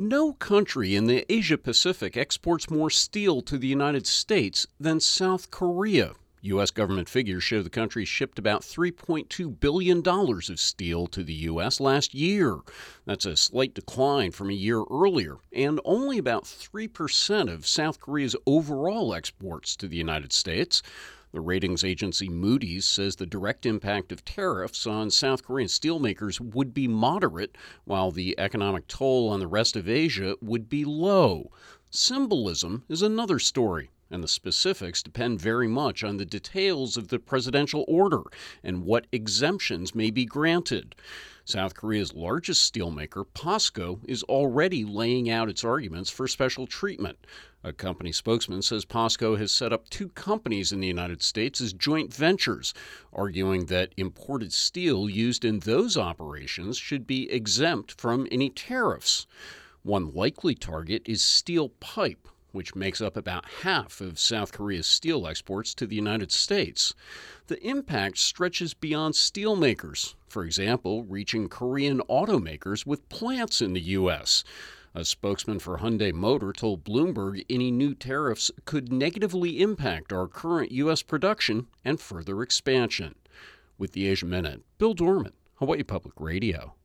No country in the Asia-Pacific exports more steel to the United States than South Korea. U.S. government figures show the country shipped about $3.2 billion of steel to the U.S. last year. That's a slight decline from a year earlier, and only about 3% of South Korea's overall exports to the United States. The ratings agency Moody's says the direct impact of tariffs on South Korean steelmakers would be moderate, while the economic toll on the rest of Asia would be low. Symbolism is another story, and the specifics depend very much on the details of the presidential order and what exemptions may be granted. South Korea's largest steelmaker, POSCO, is already laying out its arguments for special treatment. A company spokesman says POSCO has set up two companies in the United States as joint ventures, arguing that imported steel used in those operations should be exempt from any tariffs. One likely target is steel pipe, which makes up about half of South Korea's steel exports to the United States. The impact stretches beyond steelmakers, for example, reaching Korean automakers with plants in the U.S. A spokesman for Hyundai Motor told Bloomberg any new tariffs could negatively impact our current U.S. production and further expansion. With the Asia Minute, Bill Dorman, Hawaii Public Radio.